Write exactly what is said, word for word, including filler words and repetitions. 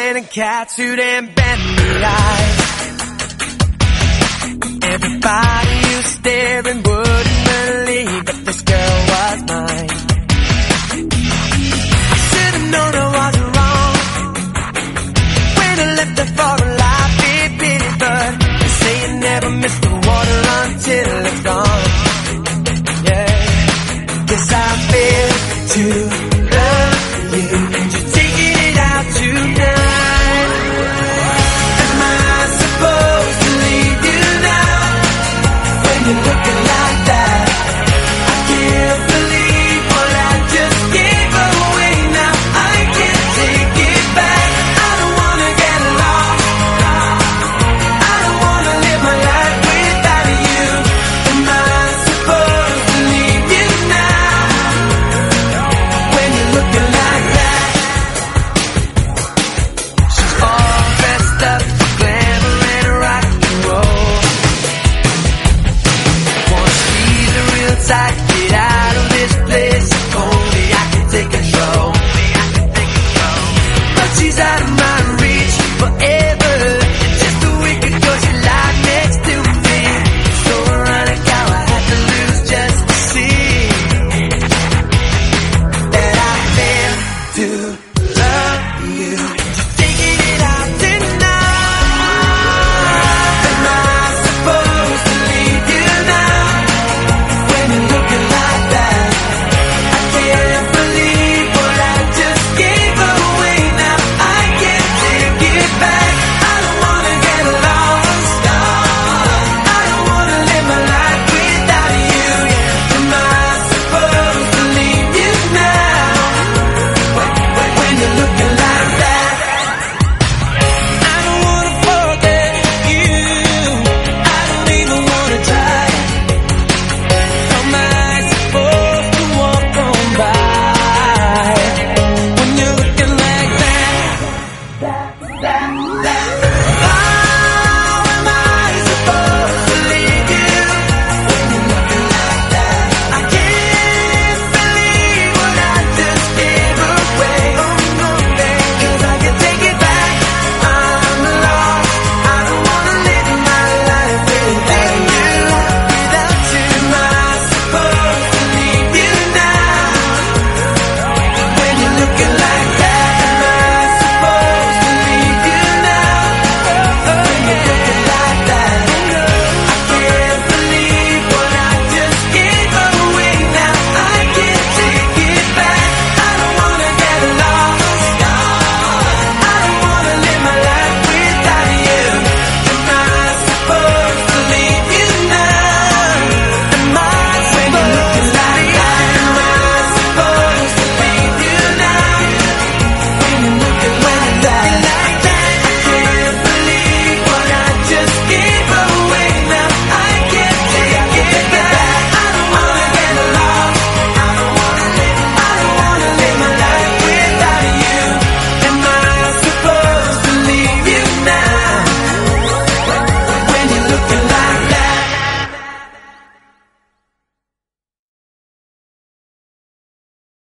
in a catsuit and bendy eyes. Everybody who's staring wouldn't believe that this girl was mine. I should've known I was wrong when I left her for a life it pity, but they say you never miss the water until it's gone. Yeah, guess I failed to love you. Just taking it out tonight. Am I supposed to leave you now when you're looking like that? I can't believe what I just gave away. Now I can't take it back. I don't wanna get lost. I don't wanna live my life without you. Am I supposed to leave you now when you're looking like that? She's all dressed up for glamour and rock and roll. Wanna squeeze her real tight, get out of this place. If only I can take control. But she's out of my reach forever. Just a week ago she lied next to me. So ironic how I had to lose just to see that I failed to love you. Just taking it out tonight. Am I supposed to leave you now when you're looking like that? I can't believe what I just gave away. Now I can't take it back.